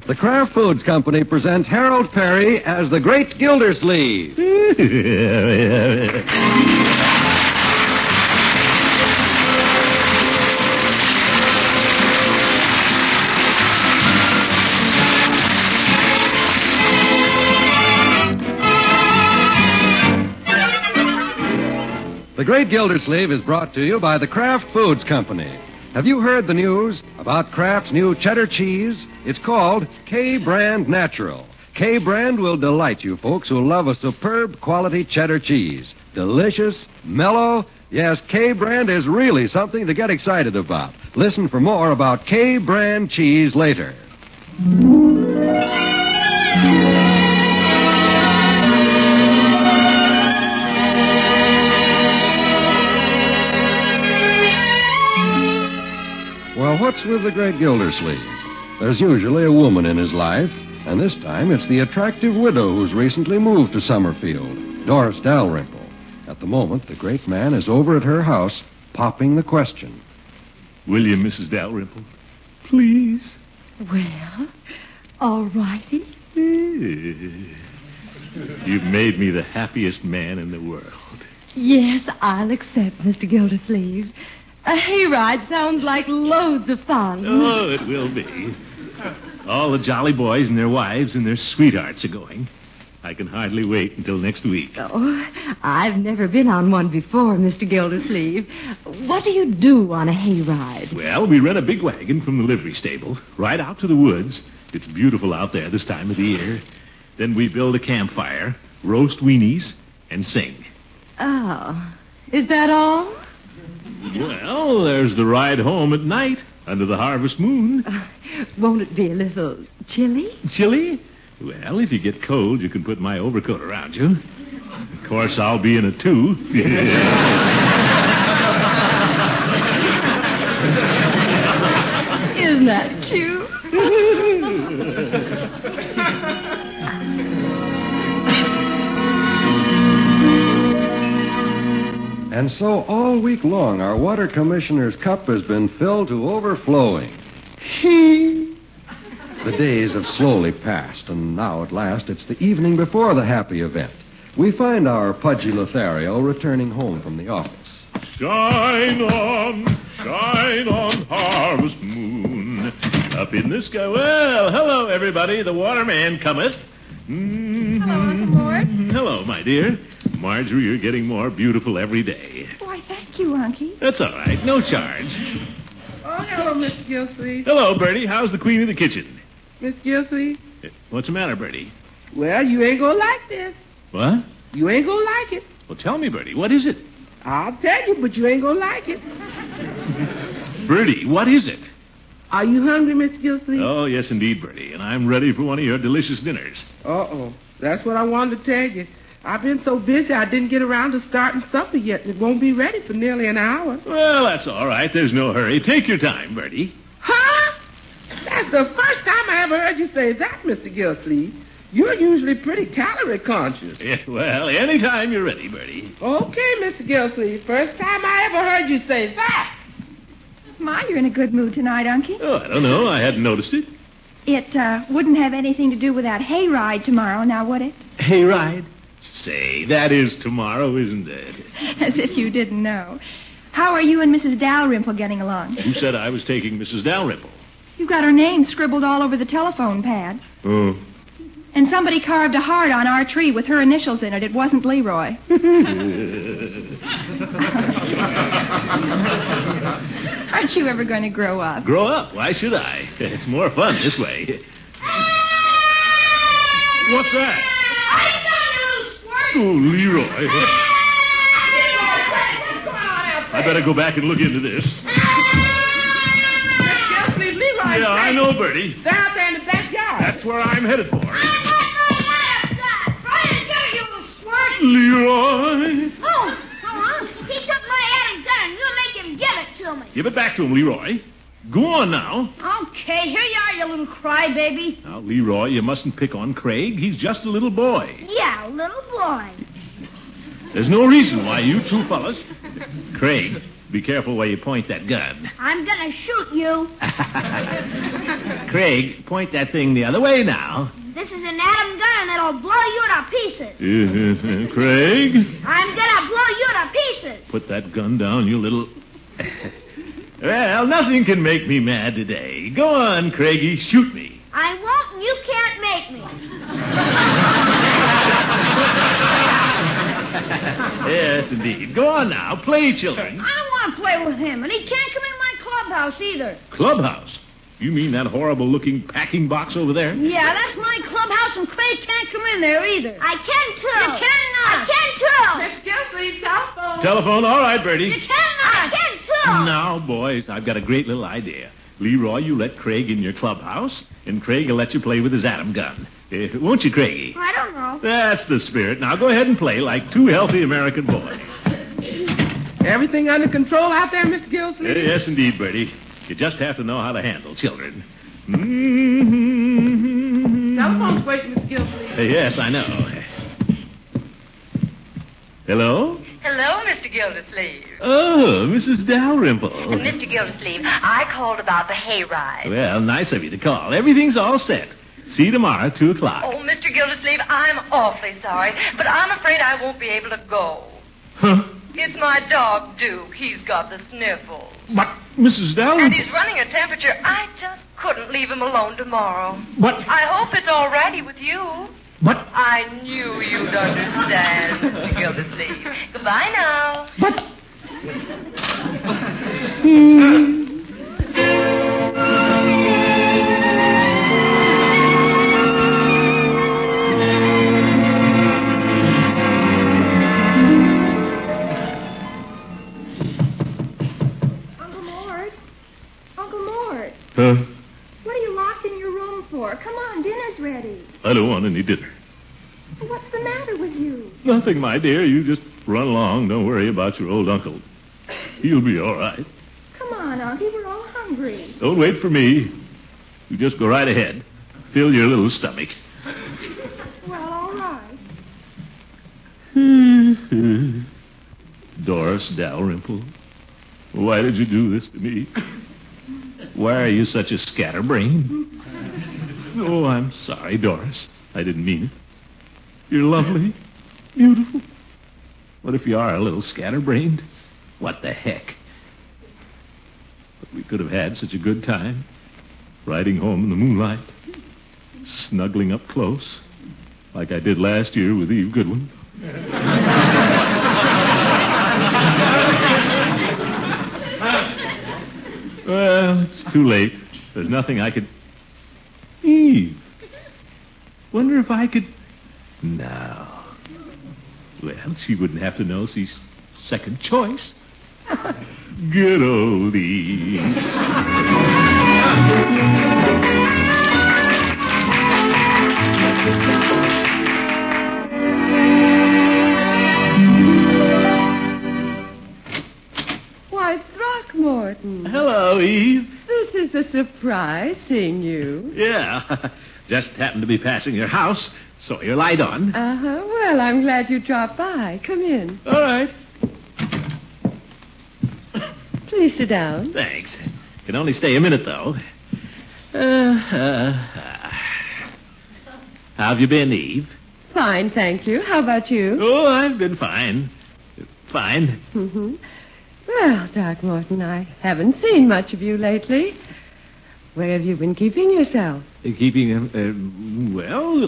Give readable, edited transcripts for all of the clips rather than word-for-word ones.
The Kraft Foods Company presents Harold Perry as the Great Gildersleeve. The Great Gildersleeve is brought to you by the Kraft Foods Company. Have you heard the news about Kraft's new cheddar cheese? It's called K-Brand Natural. K-Brand will delight you folks who love a superb quality cheddar cheese. Delicious, mellow. Yes, K-Brand is really something to get excited about. Listen for more about K-Brand cheese later. Well, what's with the Great Gildersleeve? There's usually a woman in his life, and this time it's the attractive widow who's recently moved to Summerfield, Doris Dalrymple. At the moment, the great man is over at her house, popping the question. Will you, Mrs. Dalrymple? Please? Well, all righty. You've made me the happiest man in the world. Yes, I'll accept, Mr. Gildersleeve. A hayride sounds like loads of fun. Oh, it will be. All the jolly boys and their wives and their sweethearts are going. I can hardly wait until next week. Oh, I've never been on one before, Mr. Gildersleeve. What do you do on a hayride? Well, we rent a big wagon from the livery stable, right out to the woods. It's beautiful out there this time of the year. Then we build a campfire, roast weenies, and sing. Oh, is that all? Well, there's the ride home at night under the harvest moon. Won't it be a little chilly? Chilly? Well, if you get cold, you can put my overcoat around you. Of course, I'll be in it, too. Isn't that cute? And so all week long, our water commissioner's cup has been filled to overflowing. The days have slowly passed, and now at last it's the evening before the happy event. We find our pudgy Lothario returning home from the office. Shine on, harvest moon. Up in the sky. Well, hello, everybody. The waterman cometh. Hello, Uncle Mort. Hello, my dear. Marjorie, you're getting more beautiful every day. Why, thank you, Unky. That's all right. No charge. Oh, hello, Mr. Gilsleeve. Hello, Bertie. How's the queen of the kitchen? Miss Gilsleeve? What's the matter, Bertie? Well, you ain't gonna like this. What? You ain't gonna like it. Well, tell me, Bertie. What is it? I'll tell you, but you ain't gonna like it. Bertie, what is it? Are you hungry, Mr. Gilsleeve? Oh, yes, indeed, Bertie. And I'm ready for one of your delicious dinners. Uh-oh. That's what I wanted to tell you. I've been so busy I didn't get around to starting supper yet, and it won't be ready for nearly an hour. Well, that's all right. There's no hurry. Take your time, Bertie. Huh? That's the first time I ever heard you say that, Mr. Gilsleeve. You're usually pretty calorie conscious. Yeah, well, anytime you're ready, Bertie. Okay, Mr. Gilsleeve. First time I ever heard you say that. My, you're in a good mood tonight, Unky. Oh, I don't know. I hadn't noticed it. It wouldn't have anything to do with that hayride tomorrow, now would it? Hayride? Say, that is tomorrow, isn't it? As if you didn't know. How are you and Mrs. Dalrymple getting along? Who said I was taking Mrs. Dalrymple? You've got her name scribbled all over the telephone pad. Oh. And somebody carved a heart on our tree with her initials in it. It wasn't Leroy. Aren't you ever going to grow up? Grow up? Why should I? It's more fun this way. What's that? Oh, Leroy. I better go back and look into this. Gilsleeve, Leroy. Yeah, I know, Bertie. They're out there in the backyard. That's where I'm headed for. Leroy. Oh, he took my attic gun. You make him give it to me. Give it back to him, Leroy. Go on now. Okay, here you are, you little crybaby. Now, Leroy, you mustn't pick on Craig. He's just a little boy. Yeah, little boy. There's no reason why you two fellas... Craig, Be careful where you point that gun. I'm gonna shoot you. Craig, point that thing the other way now. This is an atom gun and it'll blow you to pieces. Craig? I'm gonna blow you to pieces. Put that gun down, you little... Well, nothing can make me mad today. Go on, Craigie, shoot me. I won't and you can't make me. Yes, indeed. Go on now. Play, children. I don't want to play with him, and he can't come in my clubhouse either. Clubhouse? You mean that horrible-looking packing box over there? Yeah, that's my clubhouse, and Craig can't come in there either. I can, too. You cannot. I can, too. Miss Gildersleeve, telephone. Telephone. All right, Bertie. You cannot. I can, too. Now, boys, I've got a great little idea. Leroy, you let Craig in your clubhouse, and Craig will let you play with his atom gun. Won't you, Craigie? I don't know. That's the spirit. Now go ahead and play like two healthy American boys. Everything under control out there, Mr. Gildersleeve? Yes, indeed, Bertie. You just have to know how to handle children. Telephone's waiting, Mr. Gildersleeve. Yes, I know. Hello? Hello, Mr. Gildersleeve. Oh, Mrs. Dalrymple. Mr. Gildersleeve, I called about the hayride. Well, nice of you to call. Everything's all set. See you tomorrow at 2 o'clock. Oh, Mr. Gildersleeve, I'm awfully sorry, but I'm afraid I won't be able to go. Huh? It's my dog, Duke. He's got the sniffles. But, Mrs. Dalrymple... And he's running a temperature. I just couldn't leave him alone tomorrow. But... I hope it's all righty with you. But... I knew you'd understand, Mr. Gildersleeve. Goodbye now. But... Uncle Mort. Huh? What are you locked in your room for? Come on, dinner's ready. I don't want any dinner. What's the matter with you? Nothing, my dear. You just run along. Don't worry about your old uncle. He'll be all right. Come on, Auntie, we're all hungry. Don't wait for me. You just go right ahead. Fill your little stomach. Well, all right. Doris Dalrymple, why did you do this to me? Why are you such a scatterbrain? Oh, I'm sorry, Doris. I didn't mean it. You're lovely, beautiful. What if you are a little scatterbrained? What the heck? But we could have had such a good time. Riding home in the moonlight. Snuggling up close. Like I did last year with Eve Goodwin. Well, it's too late. There's nothing I could... Eve. Wonder if I could... No. Well, she wouldn't have to know she's second choice. Good old Eve. Why, Throckmorton. Hello, Eve. This is a surprise, seeing you. Yeah. Just happened to be passing your house. Saw your light on. Uh-huh. Well, I'm glad you dropped by. Come in. All right. Please sit down. Thanks. Can only stay a minute, though. How have you been, Eve? Fine, thank you. How about you? Oh, I've been fine. Fine. Mm-hmm. Well, Throckmorton, I haven't seen much of you lately. Where have you been keeping yourself? Keeping,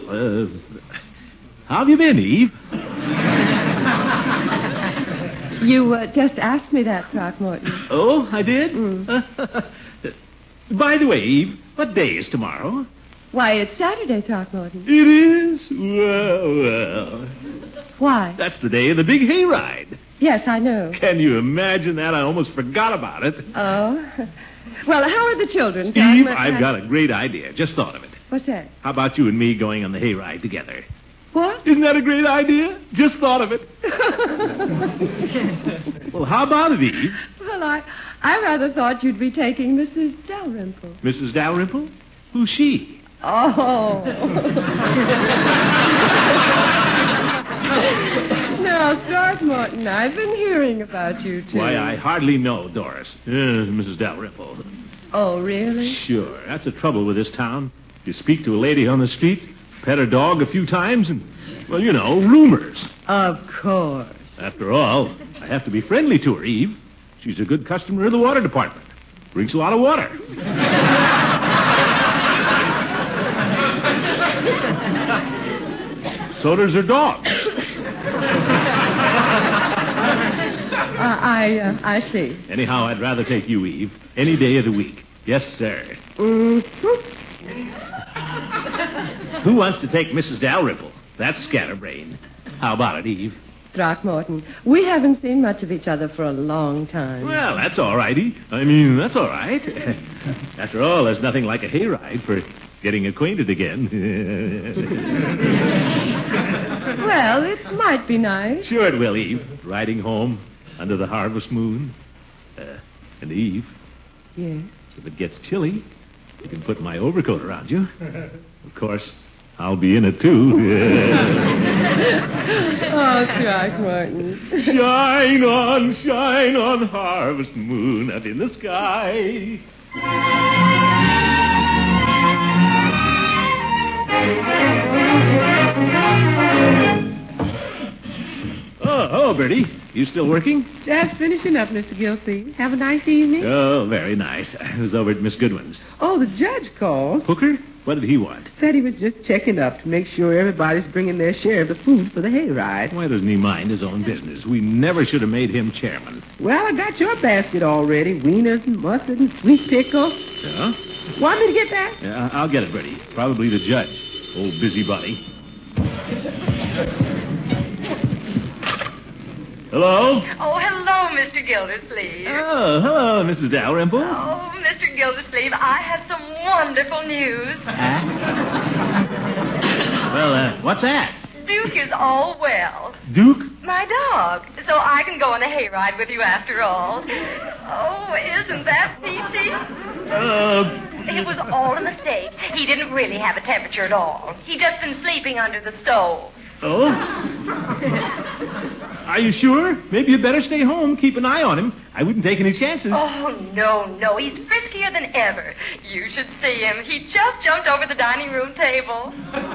how have you been, Eve? You just asked me that, Throckmorton. Oh, I did? Mm. By the way, Eve, what day is tomorrow? Why, it's Saturday, Throckmorton. It is? Well. Why? That's the day of the big hayride. Yes, I know. Can you imagine that? I almost forgot about it. Oh. Well, how are the children, Eve, Throckmorton? I've got a great idea. Just thought of it. What's that? How about you and me going on the hayride together? What? Isn't that a great idea? Just thought of it. Well, how about it, Eve? Well, I rather thought you'd be taking Mrs. Dalrymple. Mrs. Dalrymple? Who's she? Oh. Well, Throckmorton, I've been hearing about you, too. Why, I hardly know, Doris. Mrs. Dalrymple. Oh, really? Sure. That's the trouble with this town. You speak to a lady on the street, pet her dog a few times, and, well, you know, rumors. Of course. After all, I have to be friendly to her, Eve. She's a good customer of the water department. Drinks a lot of water. So does her dog. I see. Anyhow, I'd rather take you, Eve, any day of the week. Yes, sir. Who wants to take Mrs. Dalrymple? That's scatterbrain. How about it, Eve? Throckmorton, we haven't seen much of each other for a long time. Well, that's all righty. I mean, that's all right. After all, there's nothing like a hayride for getting acquainted again. Well, it might be nice. Sure it will, Eve. Riding home under the harvest moon. And Eve. Yes? If it gets chilly, you can put my overcoat around you. Of course, I'll be in it, too. Oh, Throckmorton. Shine on, harvest moon up in the sky. Oh, hello, Bertie. You still working? Just finishing up, Mr. Gilsey. Have a nice evening. Oh, very nice. I was over at Miss Goodwin's. Oh, the judge called. Hooker? What did he want? Said he was just checking up to make sure everybody's bringing their share of the food for the hayride. Why doesn't he mind his own business? We never should have made him chairman. Well, I got your basket already. Wieners and mustard and sweet pickle. Yeah? Want me to get that? Yeah, I'll get it, Bertie. Probably the judge. Old busybody. Hello? Oh, hello, Mr. Gildersleeve. Oh, hello, Mrs. Dalrymple. Oh, Mr. Gildersleeve, I have some wonderful news. Well, what's that? Duke is all well. Duke? My dog. So I can go on the hayride with you after all. Oh, isn't that peachy? It was all a mistake. He didn't really have a temperature at all. He'd just been sleeping under the stove. Oh? Are you sure? Maybe you better stay home. Keep an eye on him. I wouldn't take any chances. Oh, no. He's friskier than ever. You should see him. He just jumped over the dining room table.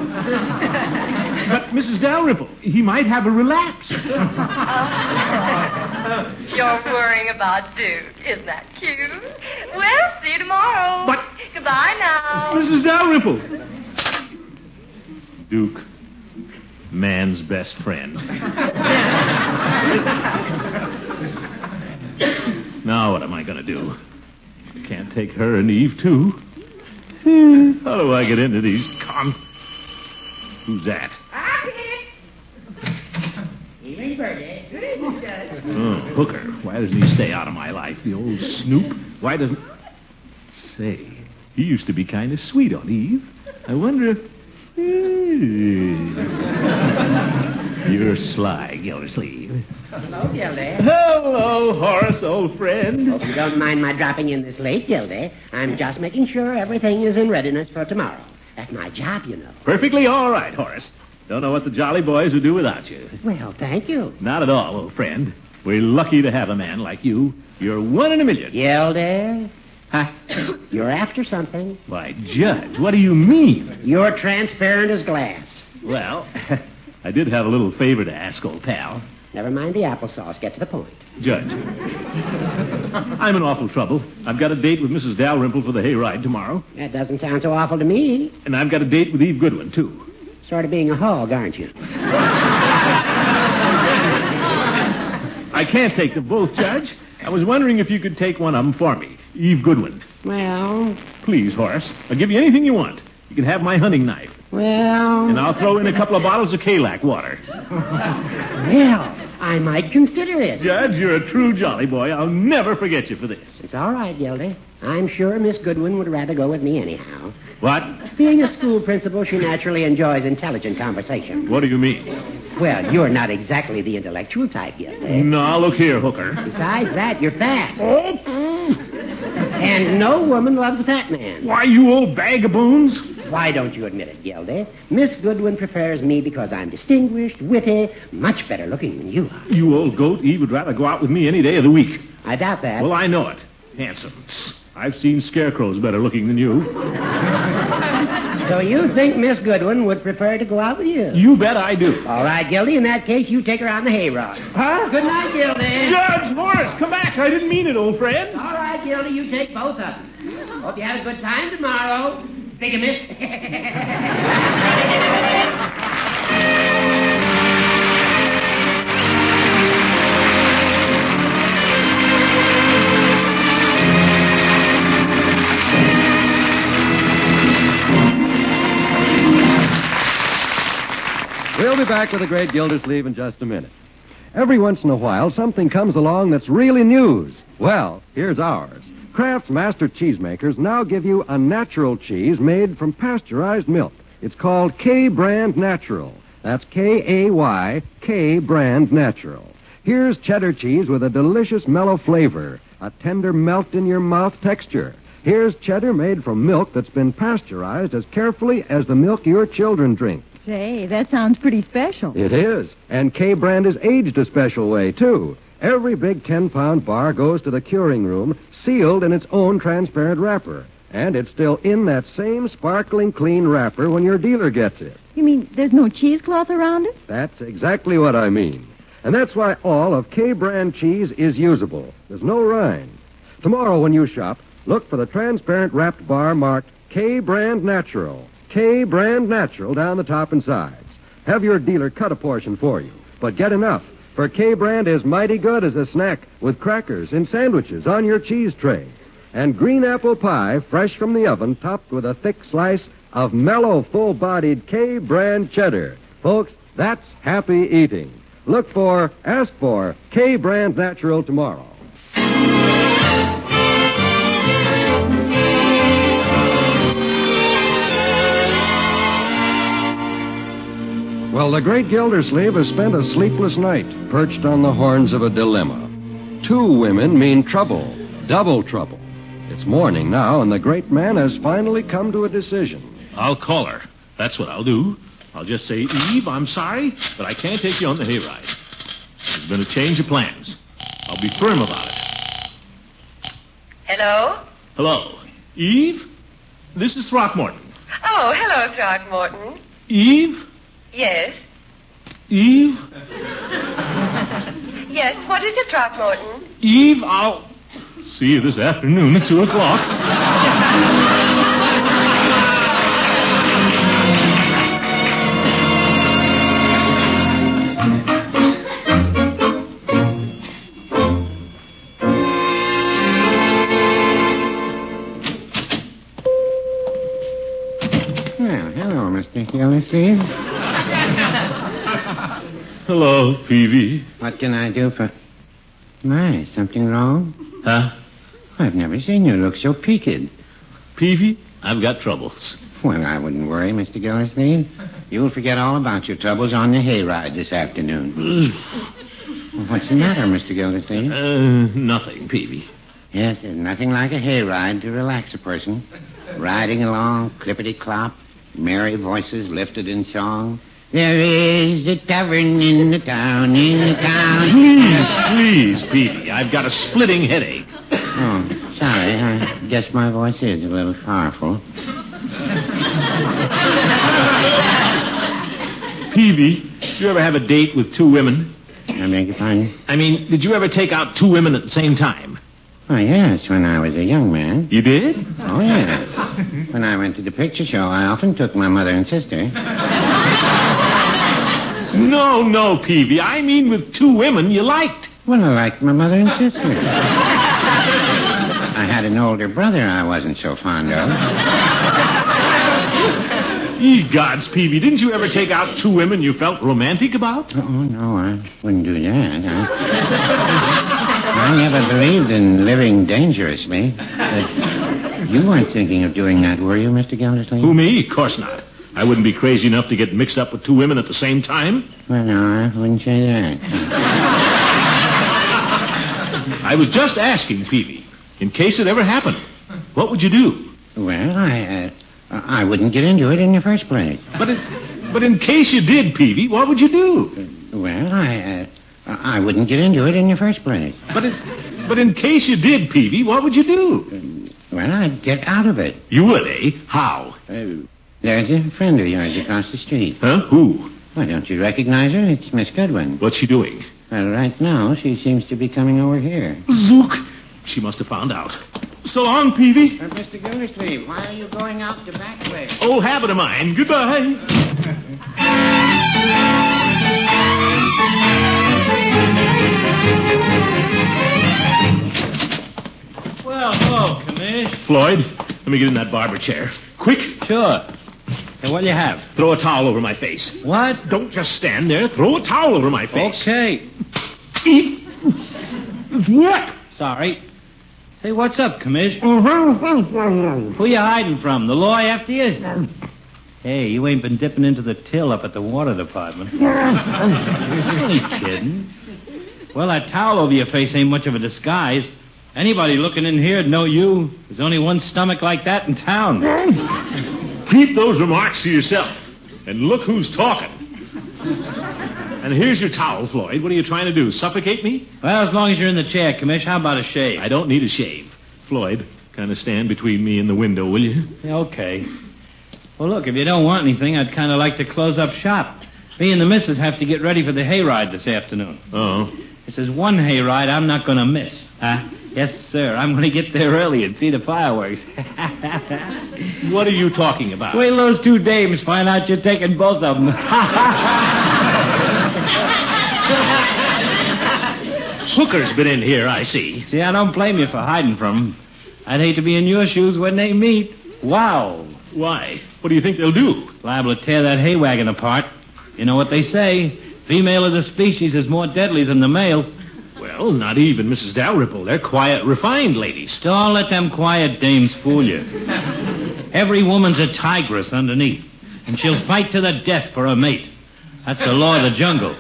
But, Mrs. Dalrymple, he might have a relapse. You're worrying about Duke. Isn't that cute? Well, see you tomorrow. But... Goodbye now. Mrs. Dalrymple. Duke. Man's best friend. Now what am I going to do? Can't take her and Eve, too. How do I get into these Who's that? Evening, Bertie. Good evening, Judge. Oh, Hooker. Why doesn't he stay out of my life? The old snoop. Why doesn't... Say, he used to be kind of sweet on Eve. I wonder if... You're sly, Gildersleeve. Hello, Gildy. Hello, Horace, old friend. Hope you don't mind my dropping in this late, Gildy. I'm just making sure everything is in readiness for tomorrow. That's my job, you know. Perfectly all right, Horace. Don't know what the Jolly Boys would do without you. Well, thank you. Not at all, old friend. We're lucky to have a man like you. You're one in a million. Gildy. Huh? You're after something. Why, Judge, what do you mean? You're transparent as glass. Well, I did have a little favor to ask, old pal. Never mind the applesauce. Get to the point. Judge, I'm in awful trouble. I've got a date with Mrs. Dalrymple for the hayride tomorrow. That doesn't sound so awful to me. And I've got a date with Eve Goodwin, too. Sort of being a hog, aren't you? I can't take them both, Judge. I was wondering if you could take one of them for me. Eve Goodwin. Well... Please, Horace. I'll give you anything you want. You can have my hunting knife. Well... And I'll throw in a couple of bottles of Kalak water. Well, I might consider it. Judge, you're a true jolly boy. I'll never forget you for this. It's all right, Gildy. I'm sure Miss Goodwin would rather go with me anyhow. What? Being a school principal, she naturally enjoys intelligent conversation. What do you mean? Well, you're not exactly the intellectual type, Gildy. No, look here, Hooker. Besides that, you're fat. Oh. And no woman loves a fat man. Why, you old bag of bones. Why don't you admit it, Gildy? Miss Goodwin prefers me because I'm distinguished, witty, much better looking than you are. You old goat, Eve would rather go out with me any day of the week. I doubt that. Well, I know it. Handsome. I've seen scarecrows better looking than you. So you think Miss Goodwin would prefer to go out with you? You bet I do. All right, Gildy, in that case, you take her on the hayride. Huh? Good night, Gildy. Judge Morris, come back. I didn't mean it, old friend. All right, Gildy, you take both of them. Hope you have a good time tomorrow. Bigamist. We'll be back with the Great Gildersleeve in just a minute. Every once in a while, something comes along that's really news. Well, here's ours. Kraft's Master Cheesemakers now give you a natural cheese made from pasteurized milk. It's called K-Brand Natural. That's K-A-Y, K-Brand Natural. Here's cheddar cheese with a delicious mellow flavor, a tender melt-in-your-mouth texture. Here's cheddar made from milk that's been pasteurized as carefully as the milk your children drink. Say, that sounds pretty special. It is. And K-Brand is aged a special way, too. Every big 10-pound bar goes to the curing room, sealed in its own transparent wrapper. And it's still in that same sparkling clean wrapper when your dealer gets it. You mean there's no cheesecloth around it? That's exactly what I mean. And that's why all of K-Brand cheese is usable. There's no rind. Tomorrow when you shop, look for the transparent wrapped bar marked K-Brand Natural. K-Brand Natural down the top and sides. Have your dealer cut a portion for you, but get enough, for K-Brand is mighty good as a snack with crackers and sandwiches on your cheese tray. And green apple pie, fresh from the oven, topped with a thick slice of mellow, full-bodied K-Brand cheddar. Folks, that's happy eating. Ask for K-Brand Natural tomorrow. Well, the great Gildersleeve has spent a sleepless night, perched on the horns of a dilemma. Two women mean trouble, double trouble. It's morning now, and the great man has finally come to a decision. I'll call her. That's what I'll do. I'll just say, Eve, I'm sorry, but I can't take you on the hayride. There's been a change of plans. I'll be firm about it. Hello? Hello. Eve? This is Throckmorton. Oh, hello, Throckmorton. Eve? Yes. Eve? Yes, what is it, Throckmorton? Eve, I'll see you this afternoon at 2 o'clock. Well, hello, Mr. Gildersleeve. Hello, Peavy. What can I do for... My, something wrong? Huh? I've never seen you look so peaked. Peavy, I've got troubles. Well, I wouldn't worry, Mr. Gildersleeve. You'll forget all about your troubles on the hayride this afternoon. What's the matter, Mr. Gildersleeve? Nothing, Peavy. Yes, there's nothing like a hayride to relax a person. Riding along, clippity-clop, merry voices lifted in song. There is a tavern in the town, Please, Peavy. I've got a splitting headache. Oh, sorry. I guess my voice is a little powerful. Peavy, did you ever have a date with two women? I beg your pardon? I mean, did you ever take out two women at the same time? Oh, yes, when I was a young man. You did? Oh, yes. When I went to the picture show, I often took my mother and sister. No, Peavy. I mean with two women you liked. Well, I liked my mother and sister. I had an older brother I wasn't so fond of. Ye gods, Peavy, didn't you ever take out two women you felt romantic about? Oh, no, I wouldn't do that. I never believed in living dangerously. But you weren't thinking of doing that, were you, Mr. Gildersleeve? Who, me? Of course not. I wouldn't be crazy enough to get mixed up with two women at the same time. Well, no, I wouldn't say that. I was just asking, Peavy, in case it ever happened. What would you do? Well, I wouldn't get into it in the first place. But in case you did, Peavy, what would you do? Well, I wouldn't get into it in the first place. But in case you did, Peavy, what would you do? Well, I'd get out of it. You would, eh? How? There's a friend of yours across the street. Huh? Who? Why, don't you recognize her? It's Miss Goodwin. What's she doing? Well, right now, she seems to be coming over here. Zook! She must have found out. So long, Peavy. Mr. Gildersleeve, why are you going out the back way? Old habit of mine. Goodbye. Well, hello, Commish. Floyd, let me get in that barber chair. Quick. Sure. Hey, what'll you have? Throw a towel over my face. What? Don't just stand there. Throw a towel over my face. Okay. What? Sorry. Hey, what's up, Commish? Who you hiding from? The law after you? Hey, you ain't been dipping into the till up at the water department. You ain't kidding. Well, that towel over your face ain't much of a disguise. Anybody looking in here'd know you. There's only one stomach like that in town. Keep those remarks to yourself. And look who's talking. And here's your towel, Floyd. What are you trying to do, suffocate me? Well, as long as you're in the chair, Commish, how about a shave? I don't need a shave. Floyd, kind of stand between me and the window, will you? Yeah, okay. Well, look, if you don't want anything, I'd kind of like to close up shop. Me and the missus have to get ready for the hayride this afternoon. Oh. This is one hayride I'm not going to miss. Yes, sir. I'm going to get there early and see the fireworks. What are you talking about? Wait till those two dames find out you're taking both of them. Hooker's been in here, I see. See, I don't blame you for hiding from them. I'd hate to be in your shoes when they meet. Wow. Why? What do you think they'll do? Liable to tear that hay wagon apart. You know what they say. Female of the species is more deadly than the male. Well, not even Mrs. Dalrymple. They're quiet, refined ladies. Don't let them quiet dames fool you. Every woman's a tigress underneath, and she'll fight to the death for a mate. That's the law of the jungle.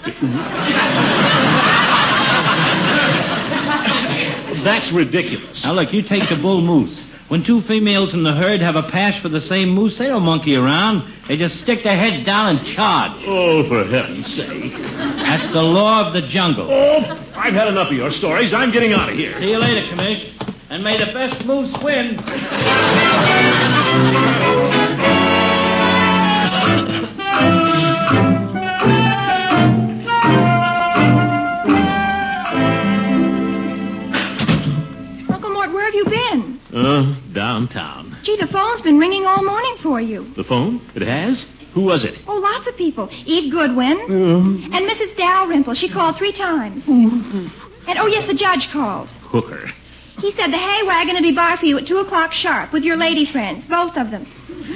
That's ridiculous. Now, look, you take the bull moose. When two females in the herd have a pash for the same moose, they don't monkey around. They just stick their heads down and charge. Oh, for heaven's sake. That's the law of the jungle. Oh, I've had enough of your stories. I'm getting out of here. See you later, Commish. And may the best moose win. Uncle Mort, where have you been? Downtown. Gee, the phone's been ringing all morning for you. The phone? It has? Who was it? Oh, lots of people. Eve Goodwin. And Mrs. Dalrymple. She called 3 times. And, oh, yes, the judge called. Hooker. He said the hay wagon will be by for you at 2 o'clock sharp with your lady friends, both of them.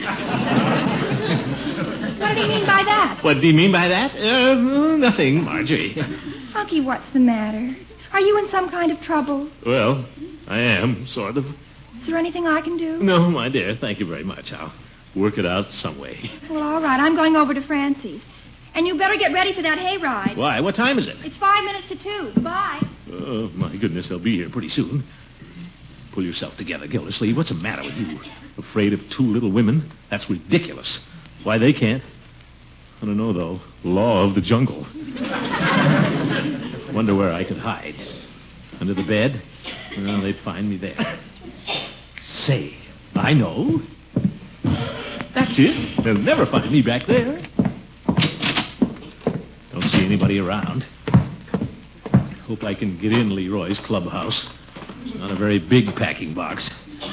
What did he mean by that? What did he mean by that? Nothing, Marjorie. Unky, what's the matter? Are you in some kind of trouble? Well, I am, sort of. Is there anything I can do? No, my dear, thank you very much. I'll work it out some way. Well, all right. I'm going over to Francie's. And you better get ready for that hayride. Why? What time is it? It's 5 minutes to 2. Goodbye. Oh, my goodness, they'll be here pretty soon. Pull yourself together, Gildersleeve. What's the matter with you? Afraid of 2 little women? That's ridiculous. Why they can't? I don't know, though. Law of the jungle. Wonder where I could hide. Under the bed? Well, they'd find me there. Say, I know. That's it. They'll never find me back there. Don't see anybody around. Hope I can get in Leroy's clubhouse. It's not a very big packing box.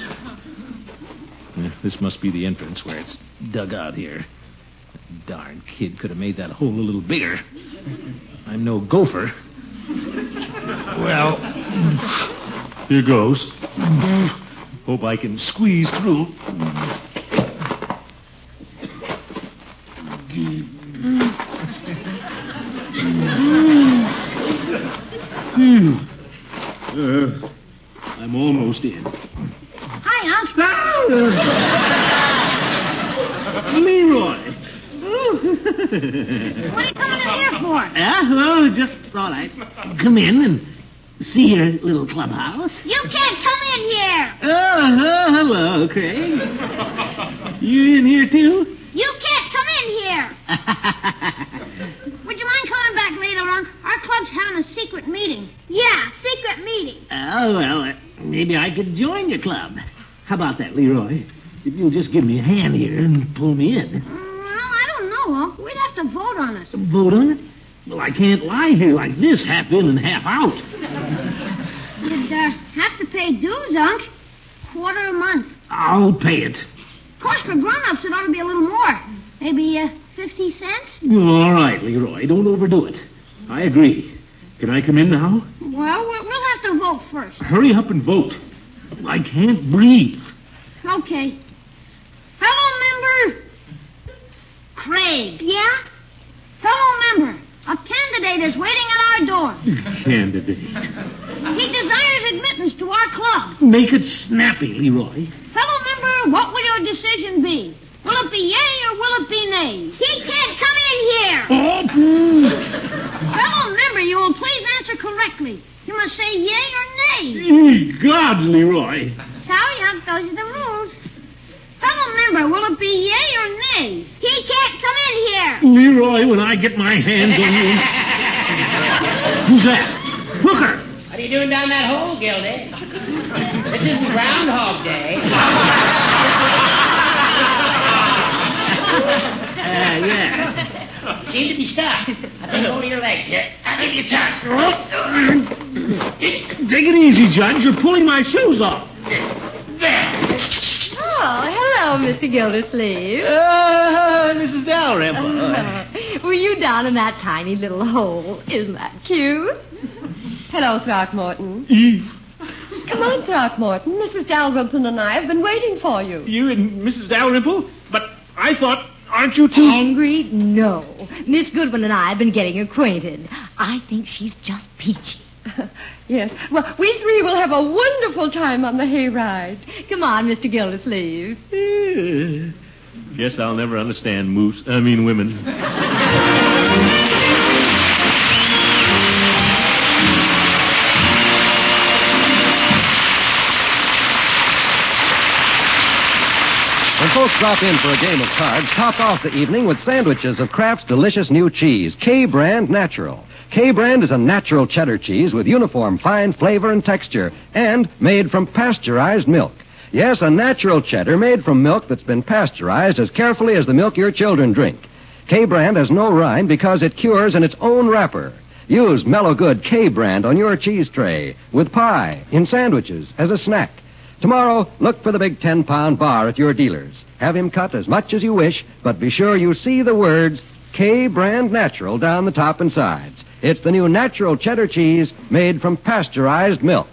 This must be the entrance where it's dug out here. That darn kid could have made that hole a little bigger. I'm no gopher. Well, here goes. Hope I can squeeze through. I'm almost in. Hi, Unc. Leroy. What are you coming in here for? Well, just thought I'd come in and see your little clubhouse. You can't come in here. Oh, hello, Craig. You in here, too? You can't come in here. Would you mind coming back later on? Our club's having a secret meeting. Yeah, secret meeting. Oh, well, maybe I could join your club. How about that, Leroy? If you'll just give me a hand here and pull me in. Well, I don't know, Unc. We'd have to vote on it. Vote on it? Well, I can't lie here like this, half in and half out. You'd have to pay dues, Unc. Quarter a month. I'll pay it. Of course, for grown-ups, it ought to be a little more. Maybe 50 cents? All right, Leroy, don't overdo it. I agree. Can I come in now? Well, we'll have to vote first. Hurry up and vote. I can't breathe. Okay. Fellow member Craig. Yeah? Fellow member, a candidate is waiting at our door. Candidate. He desires admittance to our club. Make it snappy, Leroy. Fellow member, what will your decision be? Will it be yay or will it be nay? He can't come in here. Fellow member, you will please answer correctly. You must say yay or nay. Ye gods, Leroy. Sorry, Unc, those are the rules. Fellow member, will it be yay or nay? He can't come in here. Leroy, when I get my hands on you... Who's that? Hooker! What are you doing down that hole, Gildy? This isn't Groundhog Day. Yeah. You seem to be stuck. I'll take hold of your legs here. I'll give you a tug. Take it easy, Judge. You're pulling my shoes off. There. Oh, hello, Mr. Gildersleeve. Mrs. Dalrymple. Were you down in that tiny little hole? Isn't that cute? Hello, Throckmorton. Eve. Come on, Throckmorton. Mrs. Dalrymple and I have been waiting for you. You and Mrs. Dalrymple? But I thought, aren't you two... Angry? No. Miss Goodwin and I have been getting acquainted. I think she's just peachy. Yes. Well, we three will have a wonderful time on the hayride. Come on, Mr. Gildersleeve. Guess I'll never understand women. When folks drop in for a game of cards, top off the evening with sandwiches of Kraft's delicious new cheese, K-Brand Natural. K-Brand is a natural cheddar cheese with uniform fine flavor and texture and made from pasteurized milk. Yes, a natural cheddar made from milk that's been pasteurized as carefully as the milk your children drink. K-Brand has no rind because it cures in its own wrapper. Use Mellow Good K-Brand on your cheese tray, with pie, in sandwiches, as a snack. Tomorrow, look for the big 10-pound bar at your dealer's. Have him cut as much as you wish, but be sure you see the words K-Brand Natural down the top and sides. It's the new natural cheddar cheese made from pasteurized milk.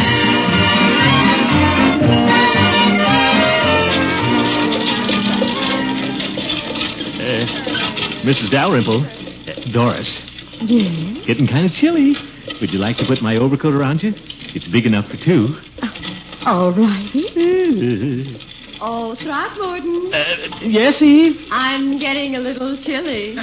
Mrs. Dalrymple. Doris. Yes? Getting kind of chilly. Would you like to put my overcoat around you? It's big enough for two. All righty. Oh, Throckmorton. Yes, Eve? I'm getting a little chilly.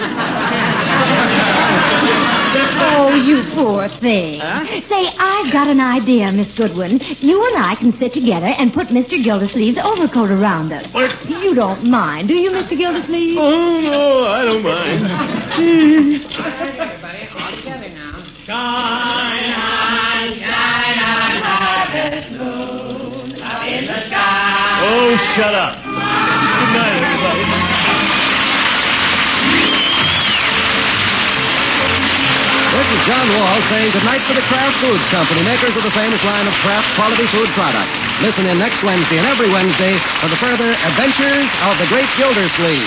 Oh, you poor thing. Huh? Say, I've got an idea, Miss Goodwin. You and I can sit together and put Mr. Gildersleeve's overcoat around us. What? You don't mind, do you, Mr. Gildersleeve? Oh, no, I don't mind. All right, everybody, all together now. Shine on, harvest moon, up in the sky. Oh, shut up. Good night, everybody. This is John Wall saying goodnight for the Kraft Foods Company, makers of the famous line of Kraft quality food products. Listen in next Wednesday and every Wednesday for the further adventures of the Great Gildersleeve.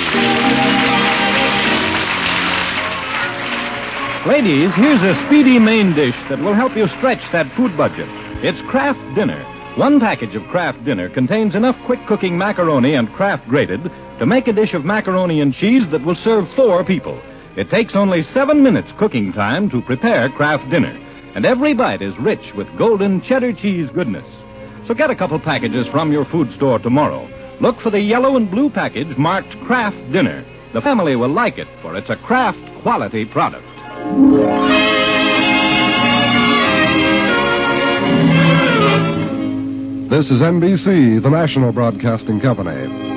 Ladies, here's a speedy main dish that will help you stretch that food budget. It's Kraft Dinner. One package of Kraft Dinner contains enough quick-cooking macaroni and Kraft grated to make a dish of macaroni and cheese that will serve 4 people. It takes only 7 minutes cooking time to prepare Kraft Dinner, and every bite is rich with golden cheddar cheese goodness. So get a couple packages from your food store tomorrow. Look for the yellow and blue package marked Kraft Dinner. The family will like it, for it's a Kraft quality product. This is NBC, the national broadcasting company.